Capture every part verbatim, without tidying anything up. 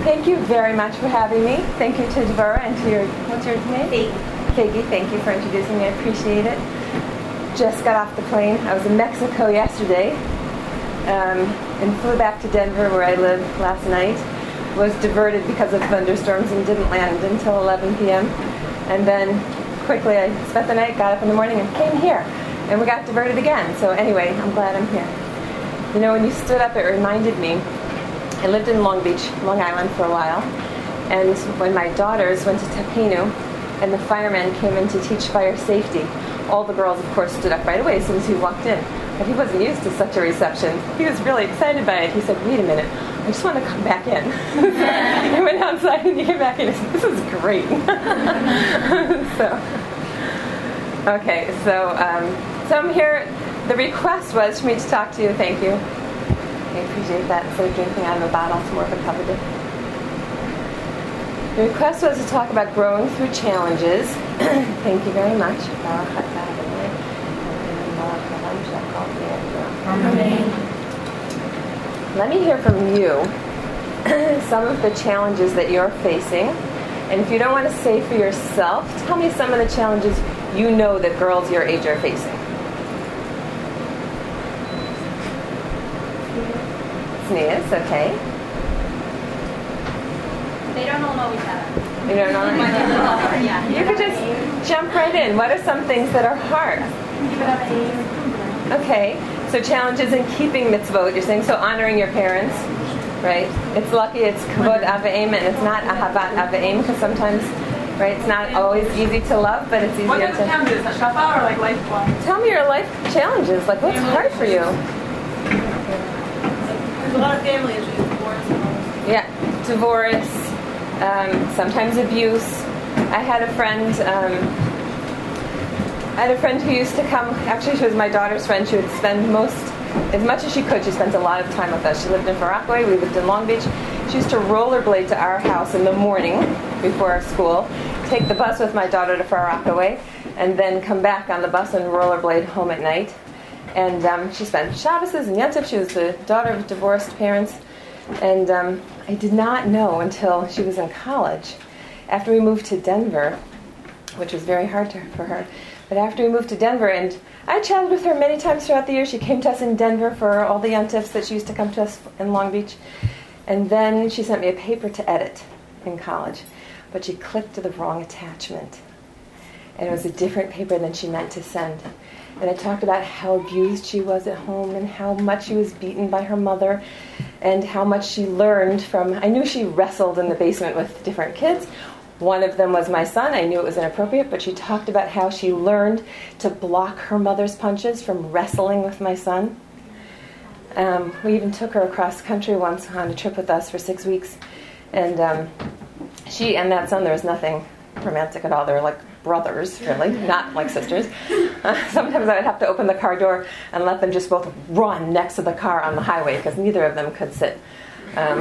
thank you very much for having me. Thank you to Devorah and to your, what's your name? Faggy. Faggy, thank you for introducing me. I appreciate it. Just got off the plane. I was in Mexico yesterday um, and flew back to Denver where I live last night. Was diverted because of thunderstorms and didn't land until eleven p.m. And then quickly I spent the night, got up in the morning and came here. And we got diverted again. So anyway, I'm glad I'm here. You know, when you stood up, it reminded me, I lived in Long Beach, Long Island for a while. And when my daughters went to Tapinu and the fireman came in to teach fire safety, all the girls, of course, stood up right away as soon as he walked in. But he wasn't used to such a reception. He was really excited by it. He said, wait a minute, I just want to come back in. He went outside and he came back in and said, this is great. so, okay, so, um, so I'm here. The request was for me to talk to you. Thank you. I appreciate that. Instead of drinking out of a bottle, it's more of a cup of it. The request was to talk about growing through challenges. Thank you very much. Amen. Let me hear from you some of the challenges that you're facing. And if you don't want to say for yourself, tell me some of the challenges you know that girls your age are facing. Sneeze, okay. They don't all know each other. You don't know anything? Yeah. You could just jump right in. What are some things that are hard? Okay, so challenges in keeping mitzvot, you're saying, so honoring your parents, right? It's lucky it's kavod avim and it's not ahavat avim, because sometimes, right, it's not always easy to love, but it's easier what are the to... challenges? Hashkafa or like life ones? Tell me your life challenges, like what's hard for you? There's a lot of family issues, divorce and all those. Yeah, divorce, um, sometimes abuse. I had a friend, um, I had a friend who used to come, actually she was my daughter's friend, she would spend most, as much as she could, she spent a lot of time with us. She lived in Far Rockaway, we lived in Long Beach. She used to rollerblade to our house in the morning before our school, take the bus with my daughter to Far Rockaway, and then come back on the bus and rollerblade home at night. And um, she spent Shabbos and Yom She was the daughter of divorced parents. And um, I did not know until she was in college. After we moved to Denver, which was very hard to, for her, but after we moved to Denver, and I chatted with her many times throughout the year. She came to us in Denver for all the Yom Tifs that she used to come to us in Long Beach. And then she sent me a paper to edit in college. But she clicked to the wrong attachment. And it was a different paper than she meant to send. And it talked about how abused she was at home and how much she was beaten by her mother and how much she learned from... I knew she wrestled in the basement with different kids. One of them was my son. I knew it was inappropriate, but she talked about how she learned to block her mother's punches from wrestling with my son. Um, we even took her across country once on a trip with us for six weeks. And um, she and that son, there was nothing romantic at all. They were like brothers, really, not like sisters. Uh, sometimes I would have to open the car door and let them just both run next to the car on the highway because neither of them could sit. Um,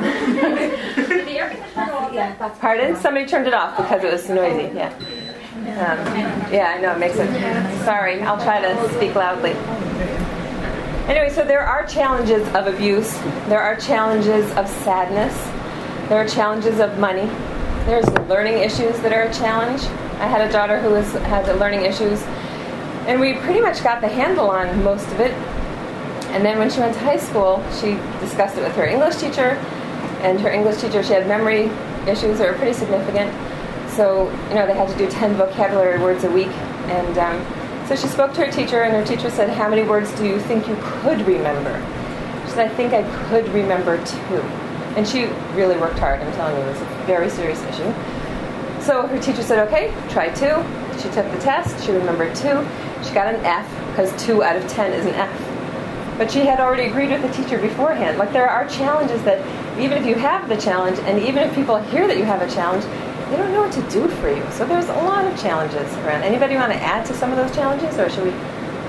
pardon? Somebody turned it off because it was noisy. Yeah. Um, yeah, I know, it makes it... Sorry, I'll try to speak loudly. Anyway, so there are challenges of abuse. There are challenges of sadness. There are challenges of money. There's learning issues that are a challenge. I had a daughter who was had learning issues, and we pretty much got the handle on most of it. And then when she went to high school, she discussed it with her English teacher, and her English teacher, she had memory issues that were pretty significant. So, you know, they had to do ten vocabulary words a week. And um, so she spoke to her teacher, and her teacher said, how many words do you think you could remember? She said, I think I could remember two. And she really worked hard. I'm telling you, it was a very serious issue. So her teacher said, okay, try two. She took the test. She remembered two. She got an F, because two out of ten is an F. But she had already agreed with the teacher beforehand. Like, there are challenges that, even if you have the challenge, and even if people hear that you have a challenge, they don't know what to do for you. So there's a lot of challenges around. Anybody want to add to some of those challenges, or should we?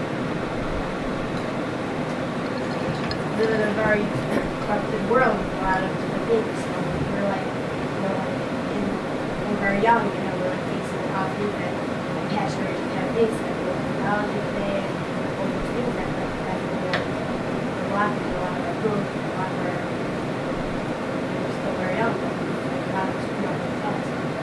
We live in a very corrupted world with a lot of different things. So we're like, you know, in, when we're very young, you know, we're like facing conflict and attachment to kind of things like technology today and all those things that like that you know, a lot of a lot of our growth, a lot of our we're still very young.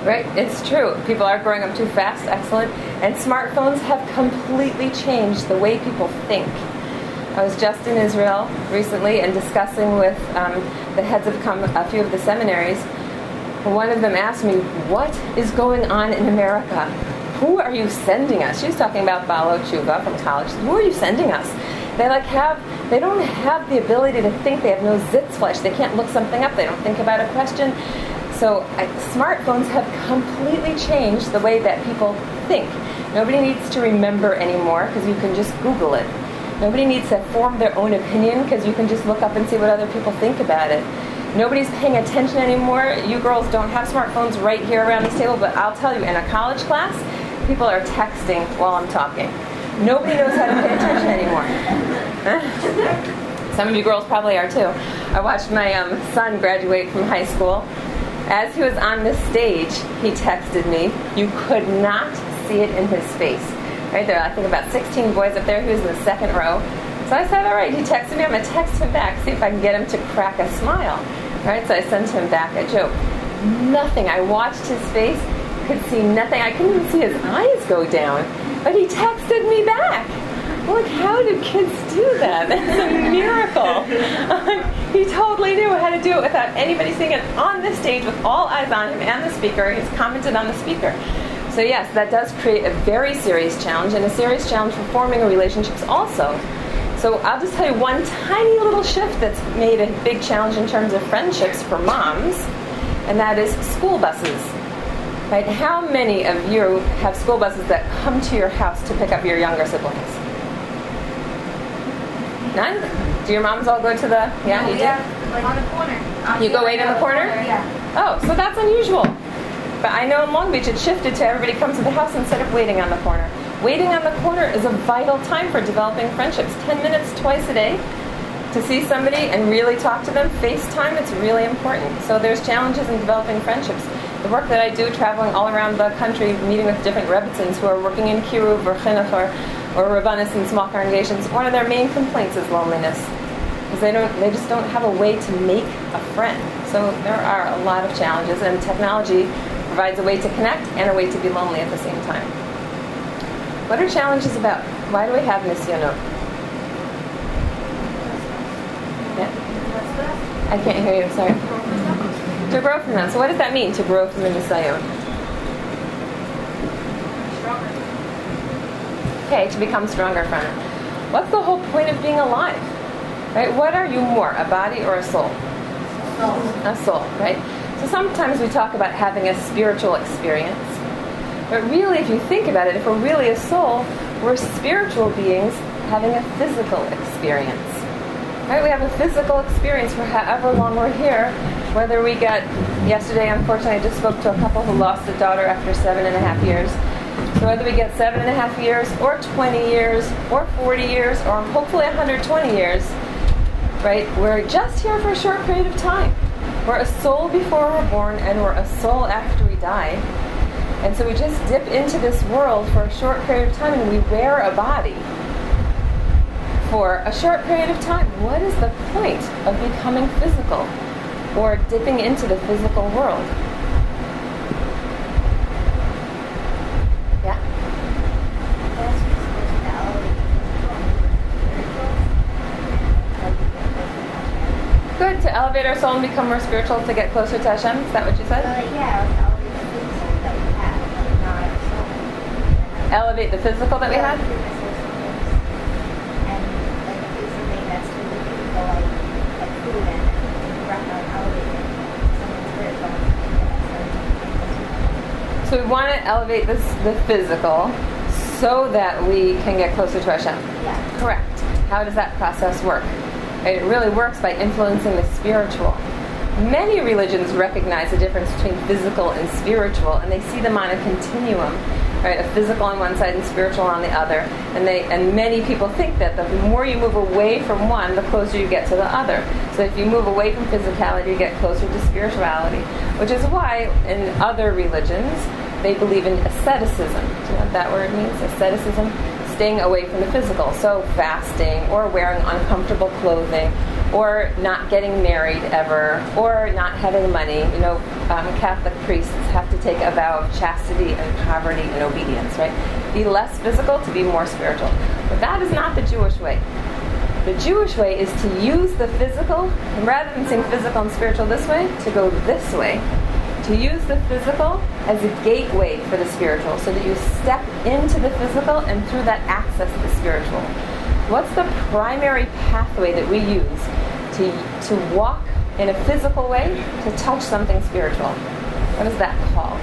Right? It's true. People are growing up too fast. Excellent. And smartphones have completely changed the way people think. I was just in Israel recently and discussing with um, the heads of a few of the seminaries. One of them asked me, what is going on in America? Who are you sending us? She was talking about Balo Tshuva from college. Who are you sending us? They like have, they don't have the ability to think. They have no Sitzfleisch. They can't look something up. They don't think about a question. So uh, smartphones have completely changed the way that people think. Nobody needs to remember anymore because you can just Google it. Nobody needs to form their own opinion because you can just look up and see what other people think about it. Nobody's paying attention anymore. You girls don't have smartphones right here around this table, but I'll tell you, in a college class, people are texting while I'm talking. Nobody knows how to pay attention anymore. Some of you girls probably are too. I watched my um, son graduate from high school. As he was on the stage, he texted me. You could not see it in his face. Right there, I think about sixteen boys up there. He was in the second row. So I said, all right, he texted me. I'm going to text him back, see if I can get him to crack a smile. All right, so I sent him back a joke. Nothing. I watched his face, could see nothing. I couldn't even see his eyes go down. But he texted me back. Look, how do kids do that? That's a miracle. Um, he totally knew how to do it without anybody seeing it on the stage with all eyes on him and the speaker. He's commented on the speaker. So yes, that does create a very serious challenge, and a serious challenge for forming relationships also. So I'll just tell you one tiny little shift that's made a big challenge in terms of friendships for moms, and that is school buses. Right? How many of you have school buses that come to your house to pick up your younger siblings? None? Do your moms all go to the... Yeah, no, you yeah, do? like on the corner. Um, you go wait in the corner? Yeah. Oh, so that's unusual. But I know in Long Beach it shifted to everybody comes to the house instead of waiting on the corner. Waiting on the corner is a vital time for developing friendships. Ten minutes twice a day to see somebody and really talk to them. FaceTime, it's really important. So there's challenges in developing friendships. The work that I do, traveling all around the country, meeting with different Rebbitzins who are working in Kiruv or Chinuch or, or Rabbanis in small congregations, one of their main complaints is loneliness. Because they don't, they just don't have a way to make a friend. So there are a lot of challenges, and technology provides a way to connect and a way to be lonely at the same time. What are challenges about? Why do we have Nisyonot? Yeah? I can't hear you, sorry. To grow from them. So what does that mean, to grow from the Nisayon? Okay, to become stronger from it. What's the whole point of being alive? Right? What are you more, a body or a soul? Soul. A soul, right? So sometimes we talk about having a spiritual experience. But really, if you think about it, if we're really a soul, we're spiritual beings having a physical experience. Right? We have a physical experience for however long we're here. Whether we get, yesterday, unfortunately, I just spoke to a couple who lost a daughter after seven and a half years. So whether we get seven and a half years, or twenty years, or forty years, or hopefully one hundred twenty years, right? We're just here for a short period of time. We're a soul before we're born, and we're a soul after we die. And so we just dip into this world for a short period of time, and we wear a body for a short period of time. What is the point of becoming physical or dipping into the physical world? Yeah? Good, to elevate our soul and become more spiritual, to get closer to Hashem? Is that what you said? Uh, yeah. Elevate the physical that we have? So we want to elevate this, the physical so that we can get closer to Hashem. Yeah. Correct. How does that process work? It really works by influencing the spiritual. Many religions recognize the difference between physical and spiritual, and they see them on a continuum, right? A physical on one side and spiritual on the other. And they and many people think that the more you move away from one, the closer you get to the other. So if you move away from physicality, you get closer to spirituality, which is why in other religions they believe in asceticism. Do you know what that word means? Asceticism? Staying away from the physical. So fasting, or wearing uncomfortable clothing, or not getting married ever, or not having money. You know, um, Catholic priests have to take a vow of chastity and poverty and obedience, right? Be less physical to be more spiritual. But that is not the Jewish way. The Jewish way is to use the physical, and rather than saying physical and spiritual this way, to go this way. To use the physical as a gateway for the spiritual, so that you step into the physical and through that access the spiritual. What's the primary pathway that we use to to walk in a physical way to touch something spiritual? What is that called?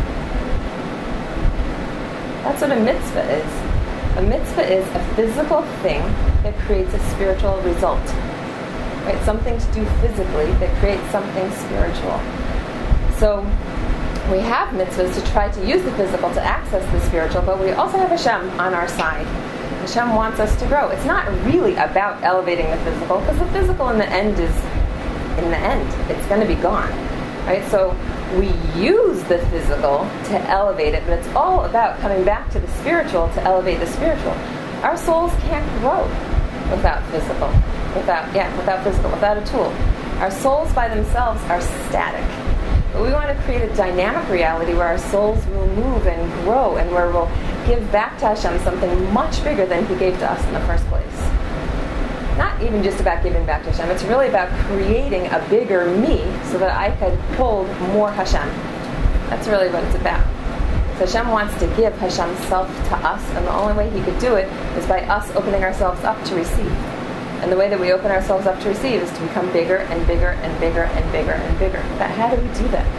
That's what a mitzvah is. A mitzvah is a physical thing that creates a spiritual result. Right? Something to do physically that creates something spiritual. So we have mitzvahs to try to use the physical to access the spiritual, but we also have Hashem on our side. Hashem wants us to grow. It's not really about elevating the physical, because the physical in the end is, in the end, it's going to be gone. Right? So we use the physical to elevate it, but it's all about coming back to the spiritual to elevate the spiritual. Our souls can't grow without physical, without yeah, without physical, without a tool. Our souls by themselves are static. But we want to create a dynamic reality where our souls will move and grow, and where we'll give back to Hashem something much bigger than He gave to us in the first place. Not even just about giving back to Hashem. It's really about creating a bigger me so that I could hold more Hashem. That's really what it's about. So Hashem wants to give Hashem's self to us, and the only way He could do it is by us opening ourselves up to receive. And the way that we open ourselves up to receive is to become bigger and bigger and bigger and bigger and bigger. But how do we do that?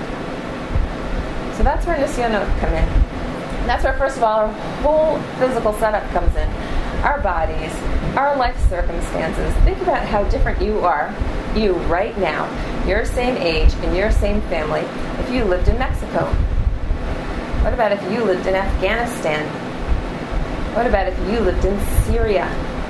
So that's where Nisyonot come in. And that's where, first of all, our whole physical setup comes in. Our bodies, our life circumstances. Think about how different you are, you right now, your same age and your same family, if you lived in Mexico. What about if you lived in Afghanistan? What about if you lived in Syria?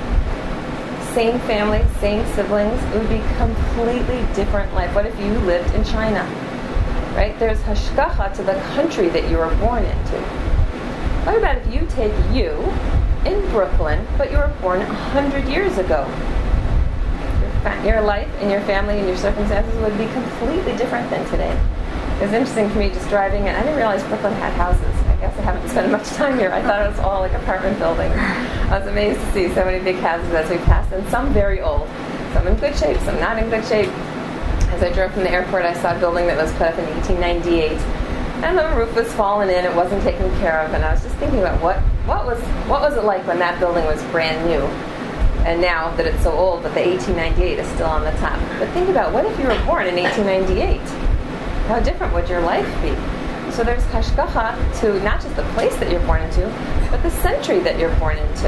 Same family, same siblings, it would be completely different life. What if you lived in China? Right? There's hashgacha to the country that you were born into. What about if you take you in Brooklyn, but you were born a hundred years ago? Your, fa- your life and your family and your circumstances would be completely different than today. It was interesting for me just driving in. I didn't realize Brooklyn had houses. I guess I haven't spent much time here. I thought it was all like apartment buildings. I was amazed to see so many big houses as we passed, and some very old. Some in good shape, some not in good shape. As I drove from the airport, I saw a building that was put up in eighteen ninety-eight. And the roof was fallen in, it wasn't taken care of, and I was just thinking about what, what was what was it like when that building was brand new, and now that it's so old, but the eighteen ninety-eight is still on the top. But think about, what if you were born in eighteen ninety-eight? How different would your life be? So there's hashgacha to not just the place that you're born into, but the century that you're born into.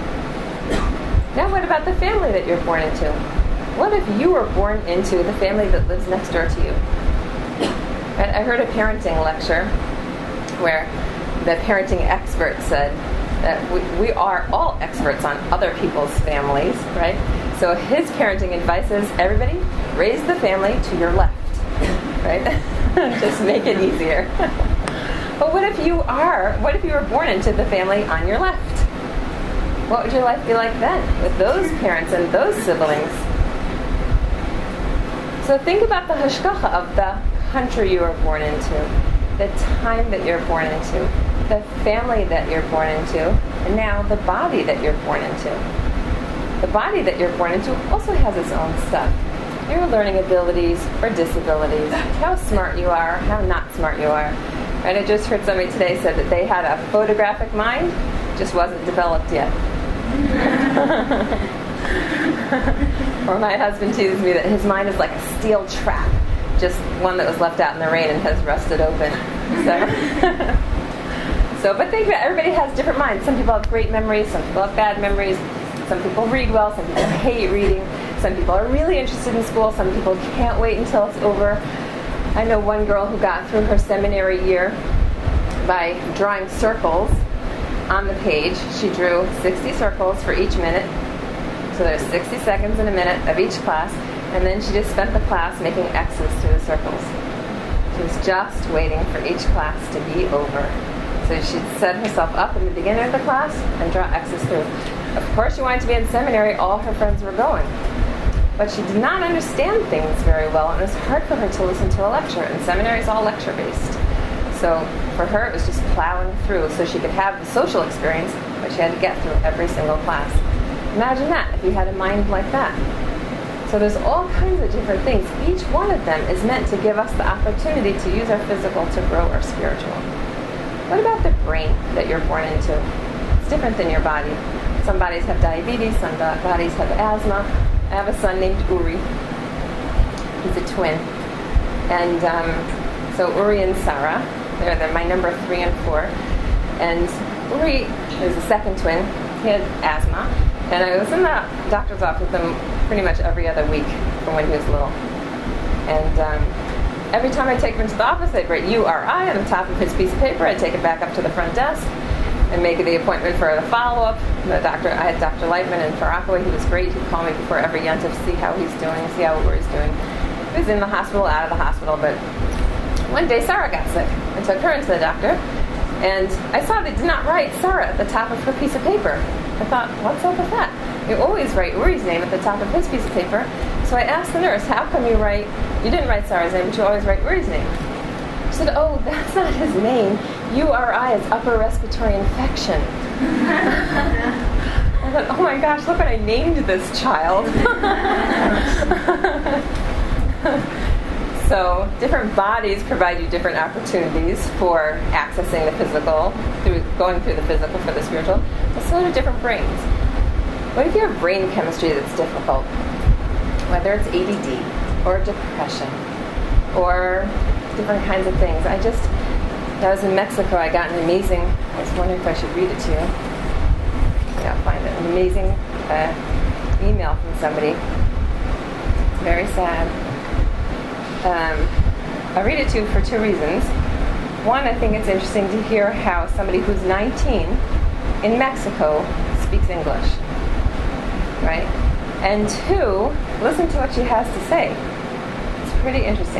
Now what about the family that you're born into? What if you were born into the family that lives next door to you? I heard a parenting lecture where the parenting expert said that we, we are all experts on other people's families, right? So his parenting advice is, everybody, raise the family to your left, right? Just make it easier. But what if you are, what if you were born into the family on your left? What would your life be like then with those parents and those siblings? So think about the hashgacha of the country you were born into, the time that you're born into, the family that you're born into, and now the body that you're born into. The body that you're born into also has its own stuff. Your learning abilities or disabilities, how smart you are, how not smart you are. And I just heard somebody today said that they had a photographic mind, just wasn't developed yet. Or my husband teases me that his mind is like a steel trap, just one that was left out in the rain and has rusted open. So, so but think about, everybody has different minds. Some people have great memories, some people have bad memories, some people read well, some people hate reading, some people are really interested in school, some people can't wait until it's over. I know one girl who got through her seminary year by drawing circles on the page. She drew sixty circles for each minute. So there's sixty seconds in a minute of each class, and then she just spent the class making X's through the circles. She was just waiting for each class to be over. So she'd set herself up in the beginning of the class and draw X's through. Of course, she wanted to be in seminary. All her friends were going. but she did not understand things very well, and it was hard for her to listen to a lecture, and seminary is all lecture-based. So for her, it was just plowing through so she could have the social experience, but she had to get through every single class. Imagine that, if you had a mind like that. So there's all kinds of different things. Each one of them is meant to give us the opportunity to use our physical to grow our spiritual. What about the brain that you're born into? It's different than your body. Some bodies have diabetes, some bodies have asthma. I have a son named Uri. He's a twin. And um, so Uri and Sarah, they're, they're my number three and four. And Uri is the second twin. He had asthma. And I was in the doctor's office with him pretty much every other week from when he was little. And um, every time I take him into the office, I'd write U R I on the top of his piece of paper. I'd take it back up to the front desk and make the appointment for the follow-up. The doctor, I had Doctor Lightman in Farakaway. He was great. He'd call me before every yontif to see how he's doing, see how Uri's doing. He was in the hospital, out of the hospital, but one day Sarah got sick. I took her into the doctor, and I saw they did not write Sarah at the top of her piece of paper. I thought, what's up with that? You always write Uri's name at the top of his piece of paper. So I asked the nurse, how come you write, you didn't write Sarah's name, but you always write Uri's name? She said, oh, that's not his name. U R I is upper respiratory infection. I thought, oh my gosh, look what I named this child. So different bodies provide you different opportunities for accessing the physical, through going through the physical for the spiritual, but so do different brains. What if you have brain chemistry that's difficult? Whether it's A D D or depression or different kinds of things. I just, I was in Mexico, I got an amazing, I was wondering if I should read it to you. Yeah, I'll find it. An amazing uh, email from somebody. It's very sad. Um, I'll read it to you for two reasons. One, I think it's interesting to hear how somebody who's nineteen in Mexico speaks English. Right? And two, listen to what she has to say. It's pretty interesting.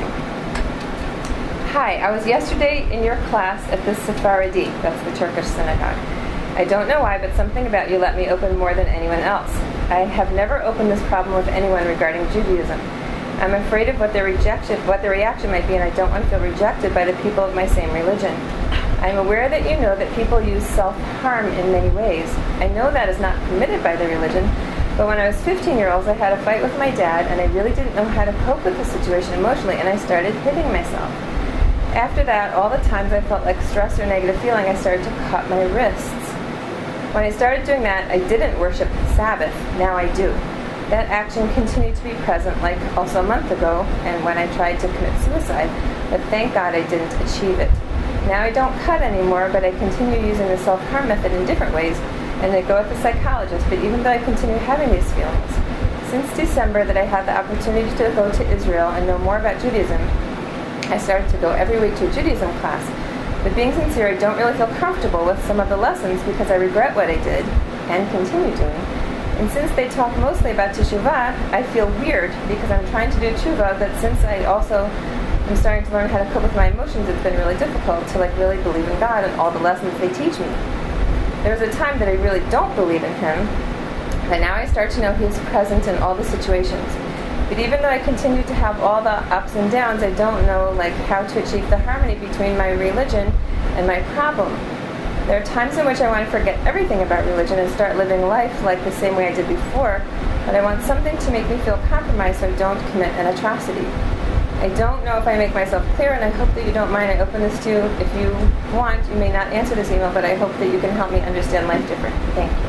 Hi, I was yesterday in your class at the Sephardi, that's the Turkish synagogue. I don't know why, but something about you let me open more than anyone else. I have never opened this problem with anyone regarding Judaism. I'm afraid of what their rejection, what their reaction might be, and I don't want to feel rejected by the people of my same religion. I am aware that you know that people use self-harm in many ways. I know that is not permitted by the religion, but when I was fifteen years old, I had a fight with my dad, and I really didn't know how to cope with the situation emotionally, and I started hitting myself. After that, all the times I felt like stress or negative feeling, I started to cut my wrists. When I started doing that, I didn't worship Sabbath. Now I do. That action continued to be present, like also a month ago, and when I tried to commit suicide, but thank God I didn't achieve it. Now I don't cut anymore, but I continue using the self-harm method in different ways, and I go with the psychologist, but even though I continue having these feelings, since December that I had the opportunity to go to Israel and know more about Judaism, I started to go every week to a Judaism class. But being sincere, I don't really feel comfortable with some of the lessons because I regret what I did and continue doing. And since they talk mostly about teshuvah, I feel weird because I'm trying to do teshuvah, but since I also am starting to learn how to cope with my emotions, it's been really difficult to like really believe in God and all the lessons they teach me. There was a time that I really don't believe in Him, but now I start to know He is present in all the situations. But even though I continue to have all the ups and downs, I don't know like how to achieve the harmony between my religion and my problem. There are times in which I want to forget everything about religion and start living life like the same way I did before, but I want something to make me feel compromised so I don't commit an atrocity. I don't know if I make myself clear, and I hope that you don't mind I open this to you. If you want, you may not answer this email, but I hope that you can help me understand life differently. Thank you.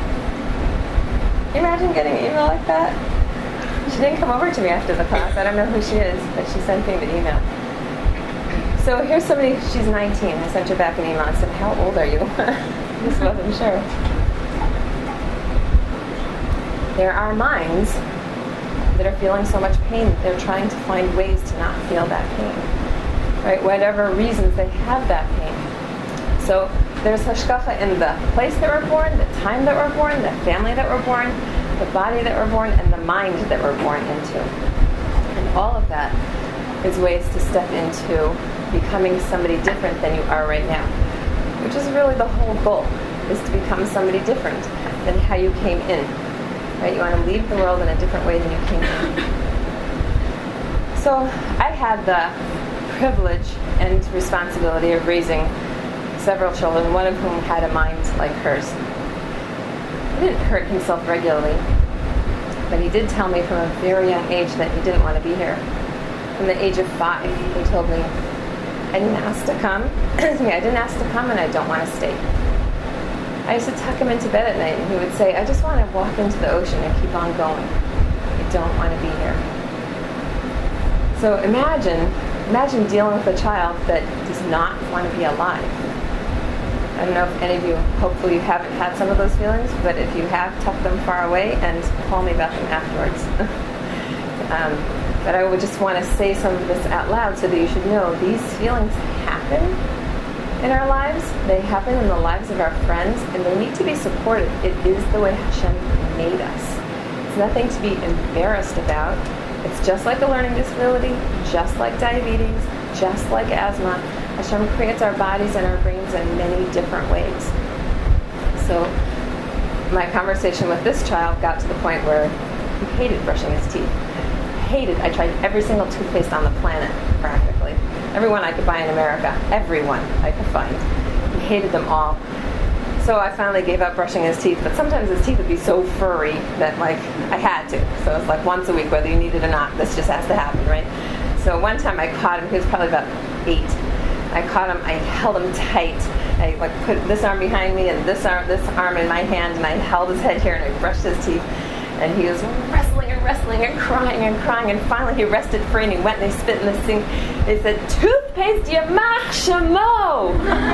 Can you imagine getting an email like that? She didn't come over to me after the class. I don't know who she is, but she sent me the email. So here's somebody, she's nineteen. I sent her back an email. I said, how old are you? Just wasn't sure. There are minds that are feeling so much pain that they're trying to find ways to not feel that pain. Right? Whatever reasons they have that pain. So there's hashgacha in the place that we're born, the time that we're born, the family that we're born, the body that we're born, and the mind that we're born into. And all of that is ways to step into becoming somebody different than you are right now. Which is really the whole goal, is to become somebody different than how you came in. right? You want to leave the world in a different way than you came in. So I had the privilege and responsibility of raising several children, one of whom had a mind like hers. He didn't hurt himself regularly, but he did tell me from a very young age that he didn't want to be here. From the age of five, he told me, I didn't ask to come. Excuse me, I didn't ask to come and I don't want to stay. I used to tuck him into bed at night and he would say, I just want to walk into the ocean and keep on going. I don't want to be here. So imagine, imagine dealing with a child that does not want to be alive. I don't know if any of you, hopefully you haven't had some of those feelings, but if you have, tuck them far away and call me about them afterwards. um, but I would just want to say some of this out loud so that you should know these feelings happen in our lives. They happen in the lives of our friends, and they need to be supported. It is the way Hashem made us. It's nothing to be embarrassed about. It's just like a learning disability, just like diabetes, just like asthma. Hashem creates our bodies and our brains in many different ways. So my conversation with this child got to the point where he hated brushing his teeth. Hated. I tried every single toothpaste on the planet, practically. Everyone I could buy in America. Everyone I could find. He hated them all. So I finally gave up brushing his teeth, but sometimes his teeth would be so furry that, like, I had to. So it was like once a week, whether you need it or not. This just has to happen, right? So one time I caught him. He was probably about eight. I caught him, I held him tight. I like put this arm behind me and this arm this arm in my hand, and I held his head here and I brushed his teeth. And he was wrestling and wrestling and crying and crying, and finally he rested free and he went and he spit in the sink. He said, toothpaste yamach shamo!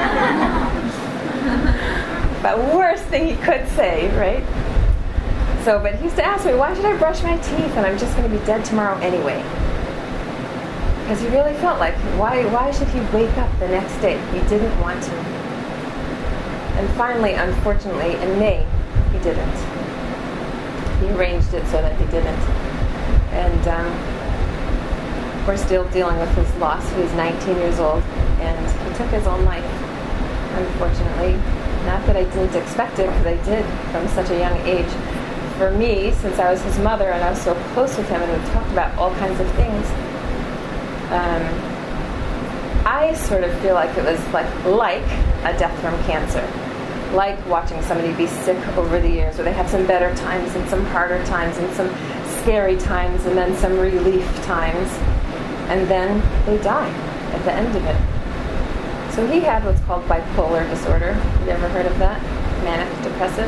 The worst thing he could say, right? So, but he used to ask me, why should I brush my teeth? And I'm just going to be dead tomorrow anyway. Because he really felt like, why why should he wake up the next day? He didn't want to. And finally, unfortunately, in May, he didn't. He arranged it so that he didn't. And um, we're still dealing with his loss. He was nineteen years old, and he took his own life, unfortunately. Not that I didn't expect it, because I did from such a young age. For me, since I was his mother and I was so close with him and we talked about all kinds of things, Um, I sort of feel like it was like like a death from cancer, like watching somebody be sick over the years, where they have some better times and some harder times and some scary times and then some relief times, and then they die at the end of it. So he had what's called bipolar disorder. Have you ever heard of that? Manic depressive.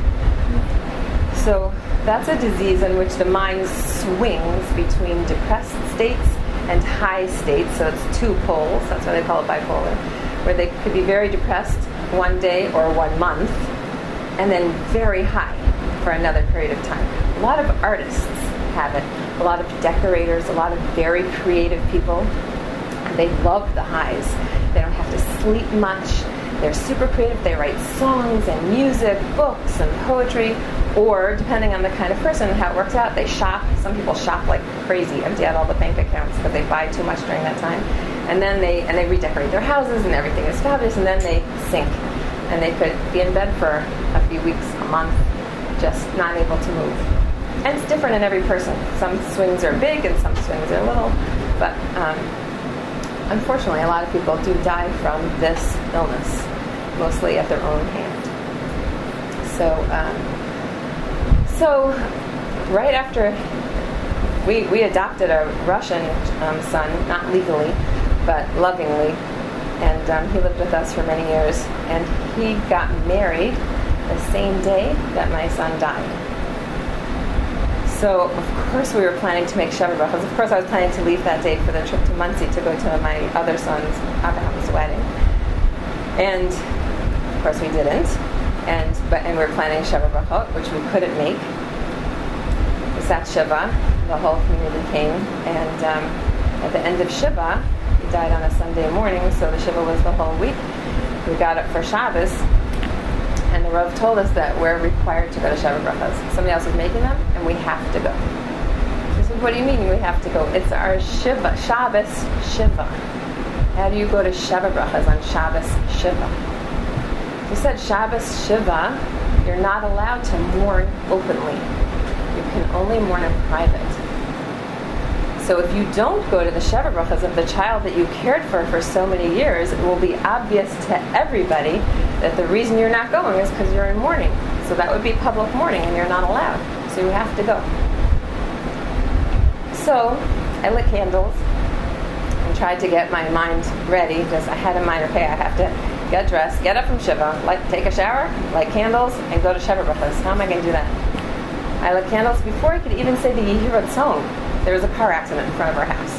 So that's a disease in which the mind swings between depressed states and high states, so it's two poles, that's why they call it bipolar, where they could be very depressed one day or one month, and then very high for another period of time. A lot of artists have it, a lot of decorators, a lot of very creative people. They love the highs. They don't have to sleep much. They're super creative. They write songs and music, books and poetry, or depending on the kind of person and how it works out, they shop. Some people shop like crazy, empty out all the bank accounts because they buy too much during that time, and then they and they redecorate their houses and everything is fabulous, and then they sink, and they could be in bed for a few weeks, a month, just not able to move. And it's different in every person. Some swings are big and some swings are little, but um, unfortunately, a lot of people do die from this illness, mostly at their own hand. So. Um, So, right after we we adopted a Russian um, son, not legally, but lovingly, and um, he lived with us for many years, and he got married the same day that my son died. So, of course, we were planning to make Shabbat brachos. Of course, I was planning to leave that day for the trip to Muncie to go to my other son's, Abraham's wedding. And, of course, we didn't. And but and we were planning Shabbat brachot, which we couldn't make. We sat Shiva. The whole community came. And um, at the end of Shiva, he died on a Sunday morning, so the Shiva was the whole week. We got up for Shabbos, and the Rav told us that we're required to go to Shabbat brachos. Somebody else was making them, and we have to go. He said, what do you mean we have to go? It's our Shiva, Shabbos Shiva. How do you go to Shabbat brachos on Shabbos Shiva? He said Shabbos Shiva, you're not allowed to mourn openly. only mourn in private. So if you don't go to the Sheva Brachas of the child that you cared for for so many years, it will be obvious to everybody that the reason you're not going is because you're in mourning. So that would be public mourning and you're not allowed. So you have to go. So I lit candles and tried to get my mind ready because I had in mind, okay, I have to get dressed, get up from Shiva, light, take a shower, light candles, and go to Sheva Brachas. How am I going to do that? I lit candles before I could even say the Yehirot Tzom. There was a car accident in front of our house.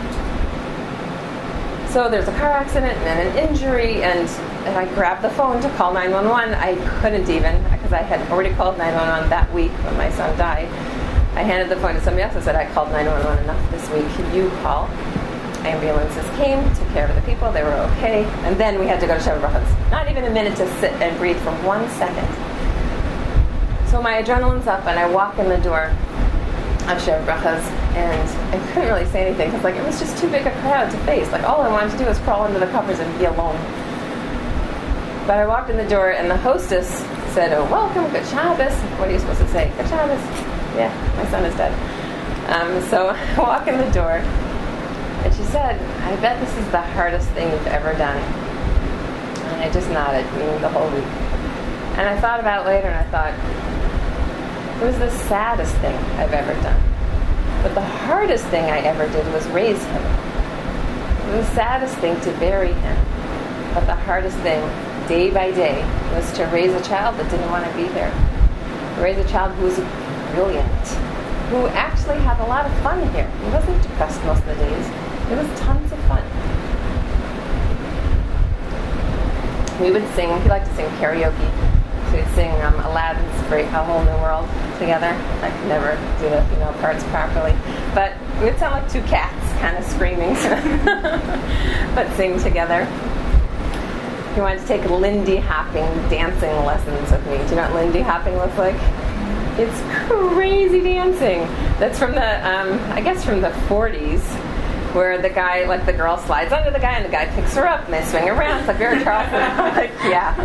So there's a car accident and then an injury, and, and I grabbed the phone to call nine one one. I couldn't even, because I had already called nine one one that week when my son died. I handed the phone to somebody else and said, I called nine one one enough this week. You call. Ambulances came, took care of the people. They were okay. And then we had to go to Sheva Brachas. Not even a minute to sit and breathe for one second. So my adrenaline's up, and I walk in the door of Sheva Brachas, and I couldn't really say anything because like it was just too big a crowd to face. Like all I wanted to do was crawl under the covers and be alone. But I walked in the door, and the hostess said, "Oh, welcome, good Shabbos." What are you supposed to say? Good Shabbos. Yeah, my son is dead. Um, so I walk in the door, and she said, "I bet this is the hardest thing you've ever done." And I just nodded, meaning the whole week. And I thought about it later, and I thought, it was the saddest thing I've ever done. But the hardest thing I ever did was raise him. It was the saddest thing to bury him. But the hardest thing, day by day, was to raise a child that didn't want to be here. Raise a child who was brilliant, who actually had a lot of fun here. He wasn't depressed most of the days. It was tons of fun. We would sing, he liked to sing karaoke. So we'd sing um, Aladdin's Great A Whole New World together. I could never do the female parts properly. But we would sound like two cats kind of screaming, but sing together. He wanted to take Lindy hopping dancing lessons with me. Do you know what Lindy hopping looks like? It's crazy dancing. That's from the, um, I guess from the forties, where the guy, like the girl slides under the guy and the guy picks her up and they swing around. It's like very Charleston. I'm like, yeah.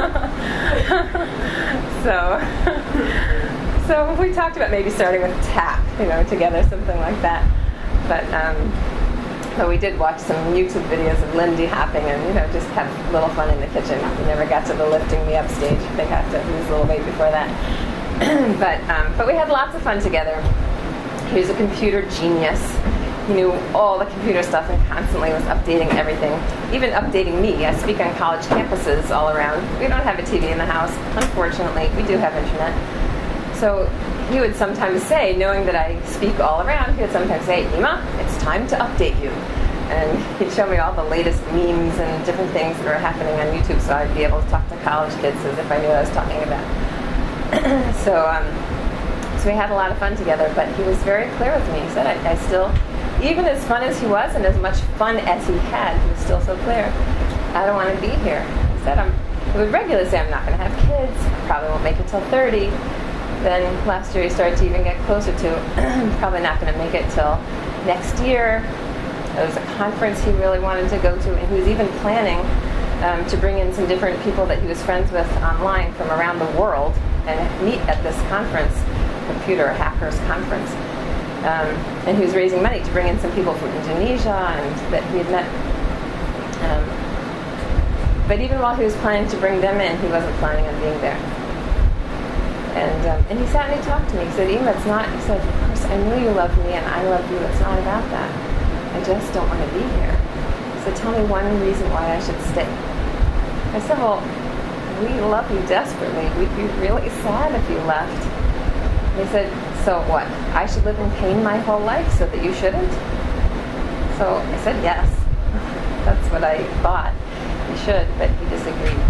so, so we talked about maybe starting with tap, you know, together, something like that. But, um, so we did watch some YouTube videos of Lindy hopping and, you know, just have a little fun in the kitchen. We never got to the lifting me up stage. They have to lose a little weight before that. but, um, but we had lots of fun together. He was a computer genius. He knew all the computer stuff and constantly was updating everything, even updating me. I speak on college campuses all around. We don't have a T V in the house. Unfortunately, we do have internet. So he would sometimes say, knowing that I speak all around, he would sometimes say, "Ima, it's time to update you." And he'd show me all the latest memes and different things that were happening on YouTube so I'd be able to talk to college kids as if I knew what I was talking about. so, um, so we had a lot of fun together, but he was very clear with me. He said, I, I still... Even as fun as he was and as much fun as he had, he was still so clear. I don't want to be here. He said, I'm, he would regularly say, I'm not going to have kids. I probably won't make it till thirty. Then last year he started to even get closer to, probably not going to make it till next year. There was a conference he really wanted to go to, and he was even planning um, to bring in some different people that he was friends with online from around the world and meet at this conference, Computer Hackers Conference. Um, and he was raising money to bring in some people from Indonesia and that he had met. Um, but even while he was planning to bring them in, he wasn't planning on being there. And um, and he sat and he talked to me. He said, Ima, it's not, he said, of course, I know you love me and I love you. It's not about that. I just don't want to be here. So tell me one reason why I should stay. I said, well, we love you desperately. We'd be really sad if you left. And he said, so what? I should live in pain my whole life so that you shouldn't? So I said yes. That's what I thought. He should, but he disagreed.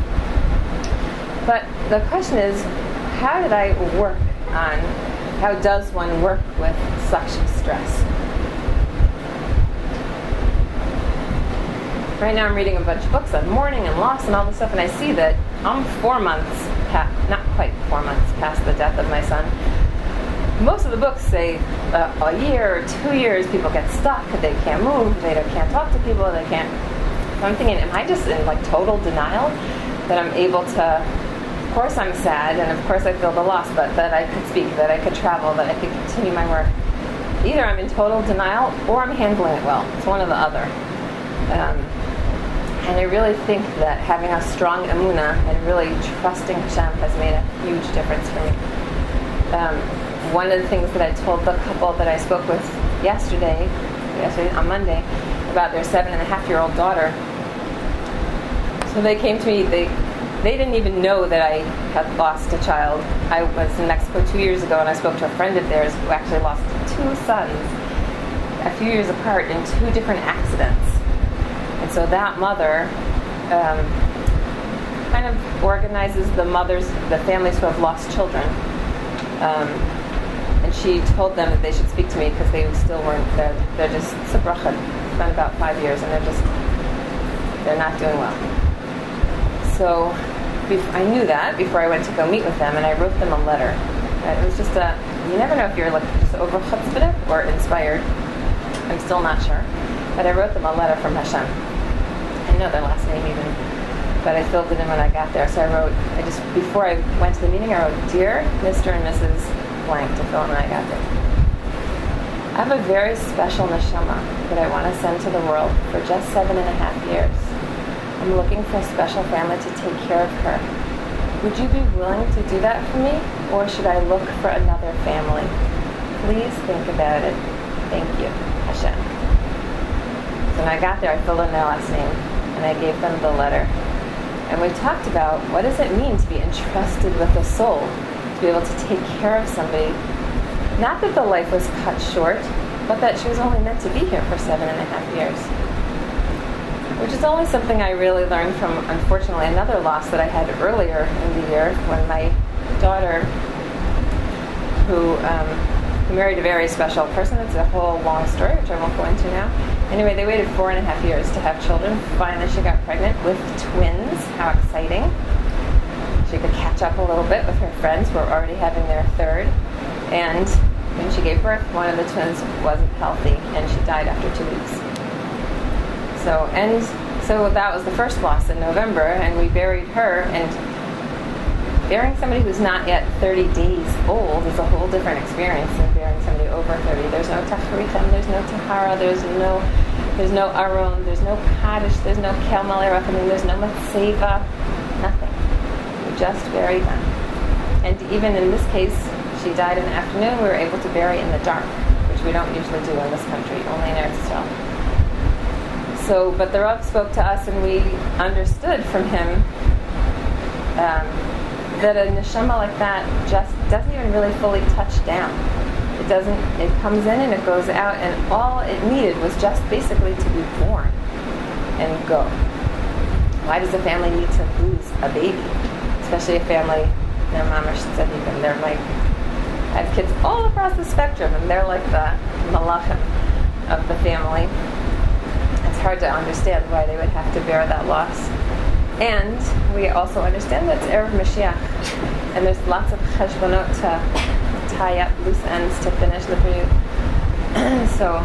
But the question is, how did I work on, how does one work with such stress? Right now I'm reading a bunch of books on mourning and loss and all this stuff, and I see that I'm four months, past, not quite four months past the death of my son. Most of the books say uh, a year or two years people get stuck, they can't move, they don't, can't talk to people, they can't. So I'm thinking, am I just in like total denial that I'm able to course I'm sad, and of course I feel the loss, but that I could speak, that I could travel, that I could continue my work. Either I'm in total denial or I'm handling it well. It's one or the other. Um, and I really think that having a strong emunah and really trusting Hashem has made a huge difference for me. Um, one of the things that I told the couple that I spoke with yesterday, yesterday on Monday, about their seven and a half year old daughter. So they came to me, they they didn't even know that I had lost a child. I was in Mexico two years ago and I spoke to a friend of theirs who actually lost two sons a few years apart in two different accidents. And so that mother um, kind of organizes the mothers, the families who have lost children. Um, and she told them that they should speak to me because they still weren't, they're, they're just, it's a bracha. It's been about five years and they're just, they're not doing well. So I knew that before I went to go meet with them, and I wrote them a letter. It was just a, you never know if you're like just over chutzpah or inspired. I'm still not sure. But I wrote them a letter from Hashem. I know their last name even, but I filled it in when I got there. So I wrote, I just, before I went to the meeting, I wrote, Dear Mister and Missus Blank, to fill in when I got there. I have a very special neshama that I want to send to the world for just seven and a half years. I'm looking for a special family to take care of her. Would you be willing to do that for me, or should I look for another family? Please think about it. Thank you, Hashem. So when I got there, I filled in their last name, and I gave them the letter. And we talked about what does it mean to be entrusted with a soul, to be able to take care of somebody. Not that the life was cut short, but that she was only meant to be here for seven and a half years. Which is only something I really learned from, unfortunately, another loss that I had earlier in the year when my daughter, who, um, who married a very special person, it's a whole long story, which I won't go into now. Anyway, they waited four and a half years to have children. Finally, she got pregnant with twins. How exciting. She could catch up a little bit with her friends who were already having their third. And when she gave birth, one of the twins wasn't healthy, and she died after two weeks. So, and so that was the first loss in November, and we buried her, and burying somebody who's not yet thirty days old is a whole different experience than burying somebody over thirty. There's no tachrichem, there's no tahara, there's no there's no aron, there's no kaddish, there's no kel malei rachamim, there's no matzeva, nothing. We just buried them. And even in this case, she died in the afternoon. We were able to bury in the dark, which we don't usually do in this country, only in Eretz Yisrael. So, but the Rav spoke to us, and we understood from him um, that a neshama like that just doesn't even really fully touch down. It doesn't. It comes in and it goes out, and all it needed was just basically to be born and go. Why does a family need to lose a baby, especially a family? Their mamash said even they're like, I have kids all across the spectrum, and they're like the malachim of the family. It's hard to understand why they would have to bear that loss. And we also understand that it's Erev Mashiach, and there's lots of cheshbonot to tie up loose ends to finish the period. so,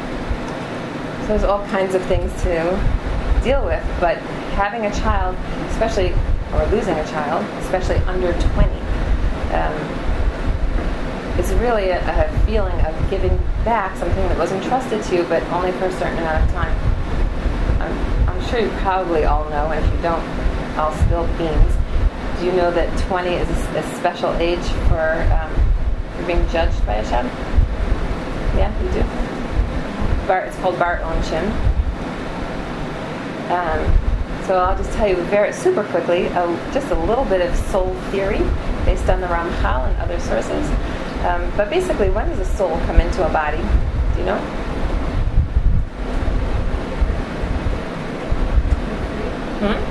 so there's all kinds of things to deal with, but having a child, especially, or losing a child, especially under twenty, um, is really a, a feeling of giving back something that was entrusted to you, but only for a certain amount of time. I'm, I'm sure you probably all know, and if you don't, I'll spill beans. Do you know that twenty is a, a special age for, um, for being judged by Hashem? Yeah, you do? Bar, it's called Bar Onshim. Um, so I'll just tell you very super quickly, uh, just a little bit of soul theory based on the Ramchal and other sources. Um, but basically, when does a soul come into a body? Do you know? Hmm?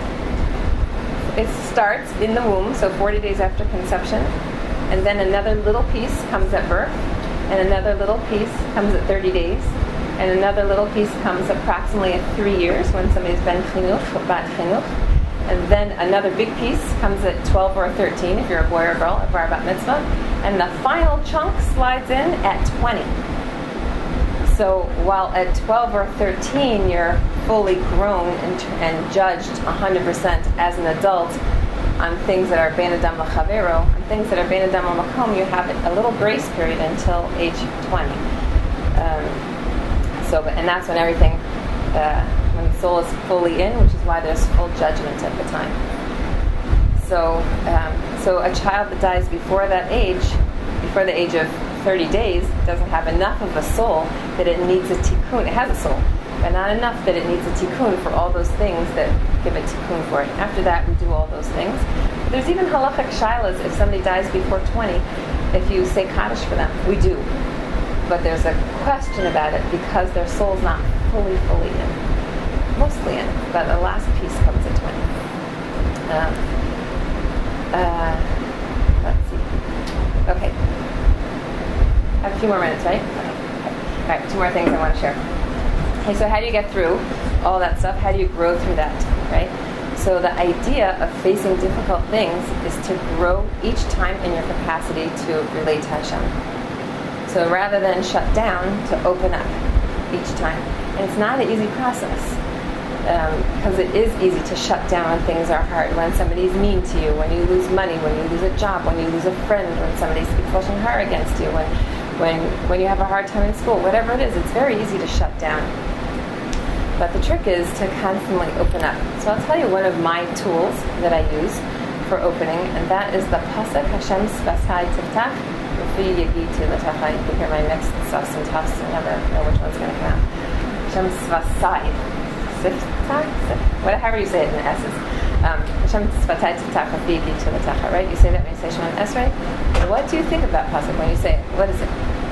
It starts in the womb, so forty days after conception, and then another little piece comes at birth, and another little piece comes at thirty days, and another little piece comes approximately at three years when somebody's ben chinuch, bat chinuch, and then another big piece comes at twelve or thirteen if you're a boy or a girl, a bar bat mitzvah, and the final chunk slides in at twenty. So while at twelve or thirteen you're fully grown and, and judged one hundred percent as an adult, on things that are bein adam l'chavero, on things that are bein adam l'makom, you have a little grace period until age twenty. Um, so, and that's when everything, uh, when the soul is fully in, which is why there's full judgment at the time. So, um, so a child that dies before that age, before the age of thirty days, doesn't have enough of a soul that it needs a tikkun. It has a soul, but not enough that it needs a tikkun for all those things that give a tikkun for it. After that, we do all those things. There's even halachic shilas if somebody dies before twenty, if you say kaddish for them. We do. But there's a question about it because their soul's not fully, fully in. Mostly in, but the last piece comes at twenty. Um, uh, let's see. Okay. I have a few more minutes, right? Okay. All right, two more things I want to share. Okay, so how do you get through all that stuff? How do you grow through that, right? So the idea of facing difficult things is to grow each time in your capacity to relate to Hashem. So rather than shut down, to open up each time. And it's not an easy process, because um, it is easy to shut down when things are hard, when somebody's mean to you, when you lose money, when you lose a job, when you lose a friend, when somebody speaks lashon hara against you, when, when, when you have a hard time in school, whatever it is, it's very easy to shut down. But the trick is to constantly open up. So I'll tell you one of my tools that I use for opening, and that is the pasuk Hashem Svasai Tiftach Ufi Yagiti L'Tacha. You can hear my mixed stuffs and toughs. I never know which one's going to come out. Hashem Svasai Tiftach, whatever you say it in the S's. Um, Hashem Svasai Tiftach Ufi Yagiti L'Tacha. Right? You say that when you say Shemon Esrei. What do you think of that pasuk when you say it? What is it?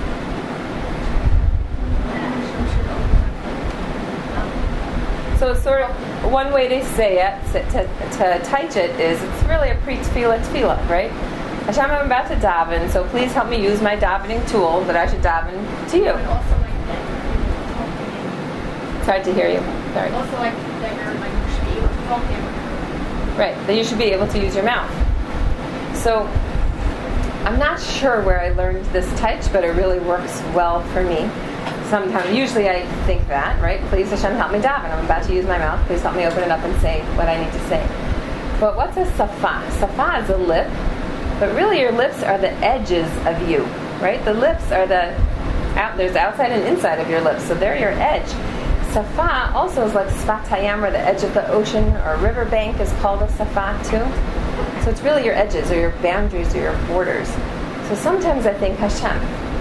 So it's sort of, one way to say it, to, to, to teach it, is it's really a pre-tefillah tefillah, right? Hashem, I'm about to daven, so please help me use my davening tool that I should daven to you. But also like that It's hard to hear you. Sorry. Also like that you're like you should be able to talk to him. Right, that you should be able to use your mouth. So I'm not sure where I learned this teach, but it really works well for me. Sometimes, usually I think that, right? Please Hashem, help me daven. I'm about to use my mouth. Please help me open it up and say what I need to say. But what's a safa? Safa is a lip, but really your lips are the edges of you, right? The lips are the, out, there's outside and inside of your lips, so they're your edge. Safa also is like sfat hayam, or the edge of the ocean, or river bank is called a safa too. So it's really your edges, or your boundaries, or your borders. So sometimes I think, Hashem,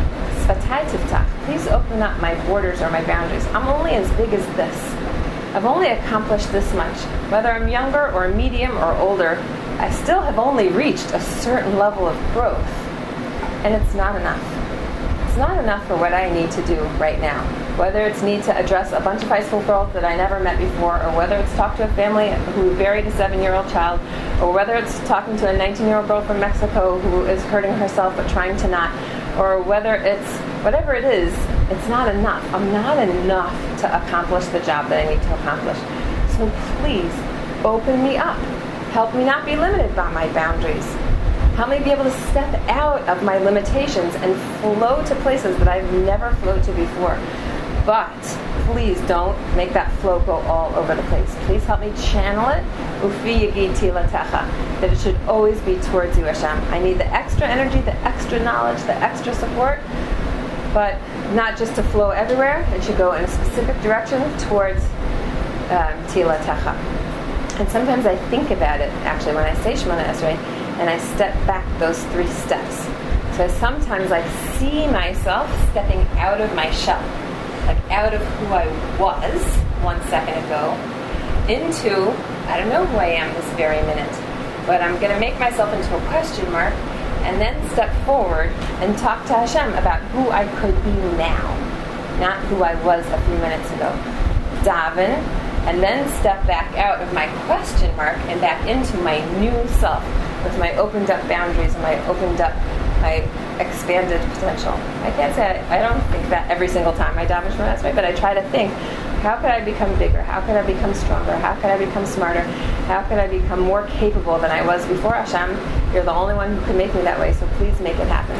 please open up my borders or my boundaries. I'm only as big as this. I've only accomplished this much. Whether I'm younger or medium or older, I still have only reached a certain level of growth. And it's not enough. It's not enough for what I need to do right now. Whether it's need to address a bunch of high school girls that I never met before, or whether it's talk to a family who buried a seven-year-old child, or whether it's talking to a nineteen-year-old girl from Mexico who is hurting herself but trying to not, or whether it's, whatever it is, it's not enough. I'm not enough to accomplish the job that I need to accomplish. So please, open me up. Help me not be limited by my boundaries. Help me be able to step out of my limitations and flow to places that I've never flowed to before. But please don't make that flow go all over the place. Please help me channel it. Ufi yagiti l'techa. That it should always be towards you, Hashem. I need the extra energy, the extra knowledge, the extra support, but not just to flow everywhere. It should go in a specific direction towards um, tila techa. And sometimes I think about it, actually, when I say Shemona Esrei, and I step back those three steps. So sometimes I see myself stepping out of my shell, like out of who I was one second ago, into, I don't know who I am this very minute, but I'm going to make myself into a question mark, and then step forward and talk to Hashem about who I could be now, not who I was a few minutes ago. Daven, and then step back out of my question mark and back into my new self, with my opened up boundaries and my opened up, my expanded potential. I can't say, I, I don't think that every single time I daven Shemona Esrei, but I try to think, how could I become bigger? How could I become stronger? How could I become smarter? How could I become more capable than I was before? Hashem, you're the only one who can make me that way, so please make it happen.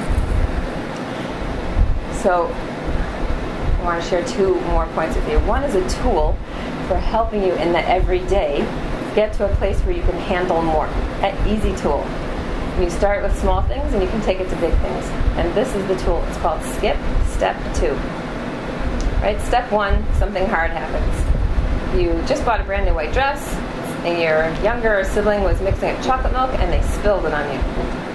So, I want to share two more points with you. One is a tool for helping you in the everyday get to a place where you can handle more. An easy tool. You start with small things and you can take it to big things. And this is the tool. It's called skip step two. Right? Step one, something hard happens. You just bought a brand new white dress and your younger sibling was mixing up chocolate milk and they spilled it on you.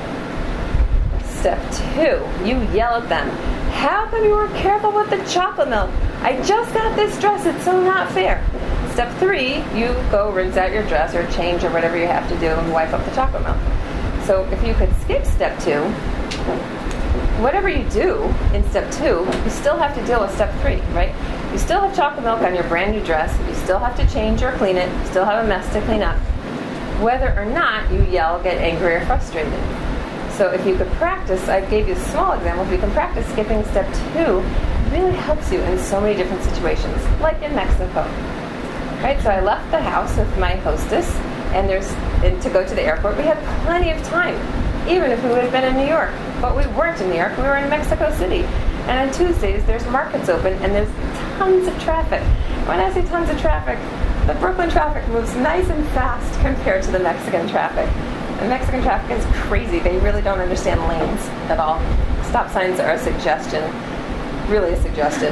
Step two, you yell at them. How come you weren't careful with the chocolate milk? I just got this dress. It's so not fair. Step three, you go rinse out your dress or change or whatever you have to do and wipe up the chocolate milk. So if you could skip step two, whatever you do in step two, you still have to deal with step three, right? You still have chocolate milk on your brand new dress. You still have to change or clean it. You still have a mess to clean up. Whether or not you yell, get angry, or frustrated. So if you could practice, I gave you a small example, if you can practice skipping step two, it really helps you in so many different situations, like in Mexico. Right, so I left the house with my hostess, and there's and to go to the airport. We had plenty of time, even if we would have been in New York. But we weren't in New York, we were in Mexico City. And on Tuesdays, there's markets open, and there's tons of traffic. When I say tons of traffic, the Brooklyn traffic moves nice and fast compared to the Mexican traffic. The Mexican traffic is crazy. They really don't understand lanes at all. Stop signs are a suggestion, really a suggestion.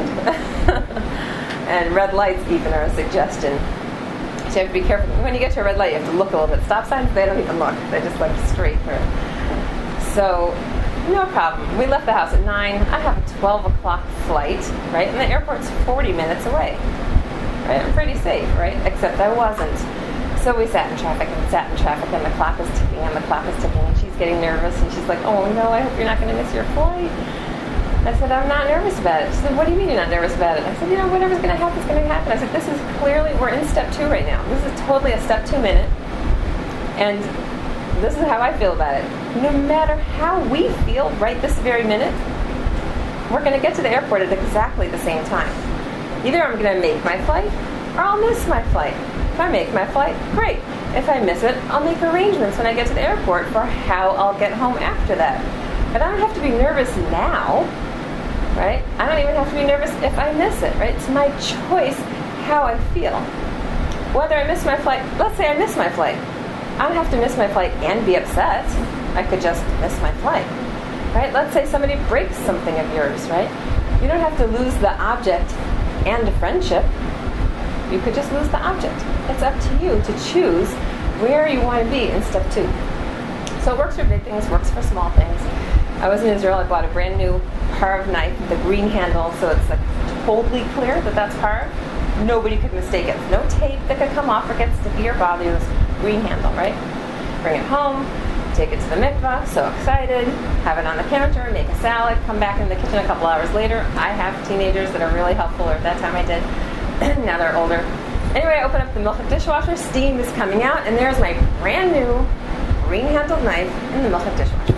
And red lights even are a suggestion. So you have to be careful. When you get to a red light, you have to look a little bit. Stop signs, they don't even look. They just look straight through. So, no problem. We left the house at nine. I have a twelve o'clock flight, right? And the airport's forty minutes away. Right? I'm pretty safe, right? Except I wasn't. So we sat in traffic and sat in traffic, and the clock is ticking, and the clock is ticking, and she's getting nervous, and she's like, oh no, I hope you're not going to miss your flight. I said, I'm not nervous about it. She said, what do you mean you're not nervous about it? I said, you know, whatever's going to happen is going to happen. I said, this is clearly, we're in step two right now. This is totally a step two minute. And this is how I feel about it. No matter how we feel right this very minute, we're going to get to the airport at exactly the same time. Either I'm going to make my flight or I'll miss my flight. If I make my flight, great. If I miss it, I'll make arrangements when I get to the airport for how I'll get home after that. But I don't have to be nervous now, right? I don't even have to be nervous if I miss it, right? It's my choice how I feel. Whether I miss my flight, let's say I miss my flight. I don't have to miss my flight and be upset. I could just miss my flight, right? Let's say somebody breaks something of yours, right? You don't have to lose the object and a friendship. You could just lose the object. It's up to you to choose where you want to be in step two. So it works for big things, works for small things. I was in Israel, I bought a brand new Parv knife with a green handle, so it's like totally clear that that's Parv. Nobody could mistake it. No tape that could come off or get sticky or bother you. This green handle, right? Bring it home, take it to the mikvah, so excited, have it on the counter, make a salad, come back in the kitchen a couple hours later. I have teenagers that are really helpful, or at that time I did. Now they're older. Anyway, I open up the Milchik dishwasher, steam is coming out, and there's my brand new green-handled knife in the Milchik dishwasher.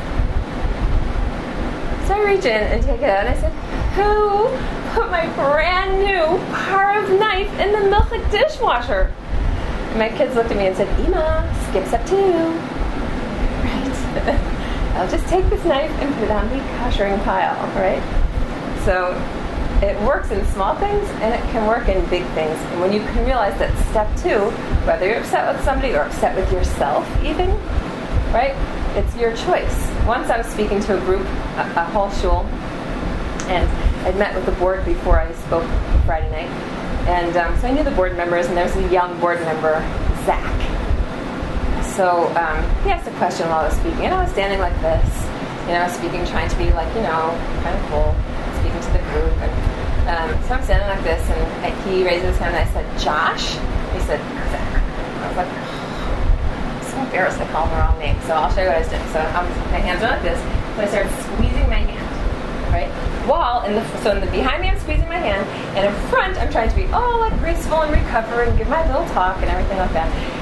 So I reach in and take it out, and I said, who put my brand new Parv knife in the Milchik dishwasher? And my kids looked at me and said, Ima, skip step two. Right. I'll just take this knife and put it on the koshering pile, right? So it works in small things, and it can work in big things. And when you can realize that step two, whether you're upset with somebody or upset with yourself even, right, it's your choice. Once I was speaking to a group, a, a whole shul, and I'd met with the board before I spoke Friday night. And um, so I knew the board members, and there's a young board member, Zach. So um, he asked a question while I was speaking, and I was standing like this, you know, speaking, trying to be like, you know, kind of cool, speaking to the group. And um, so I'm standing like this, and I, he raises his hand, and I said, Josh? He said, Zach. I was like, I'm so embarrassed I called him the wrong name. So I'll show you what I was doing. So I'm, my hands are like this, so I started squeezing my hand, right? While in the so in the behind me I'm squeezing my hand, and in front I'm trying to be all like graceful and recover and give my little talk and everything like that.